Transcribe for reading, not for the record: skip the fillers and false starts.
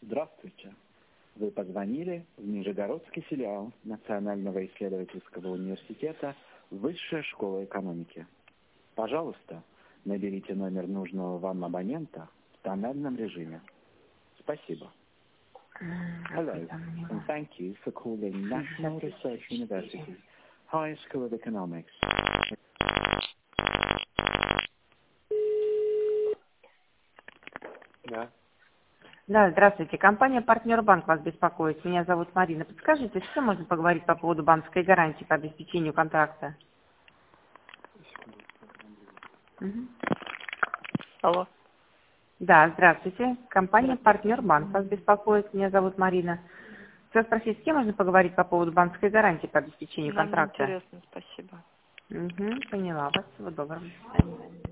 Здравствуйте. Вы позвонили в Нижегородский филиал Национального исследовательского университета Высшая школа экономики. Пожалуйста, наберите номер нужного вам абонента в тональном режиме. Спасибо. Hello, and thank you for calling National Research University, Higher School of Economics. Да. Да, здравствуйте. Компания «Партнер Банк» вас беспокоит. Меня зовут Марина. Подскажите, с кем можно поговорить по поводу банковской гарантии по обеспечению контракта? Мгм. Алло. Да, здравствуйте. Компания «Партнер Банк» вас беспокоит. Меня зовут Марина. Хотела спросить, с кем можно поговорить по поводу банковской гарантии по обеспечению Нам контракта? интересно, спасибо. Угу, поняла вас. Всего доброго. До свидания.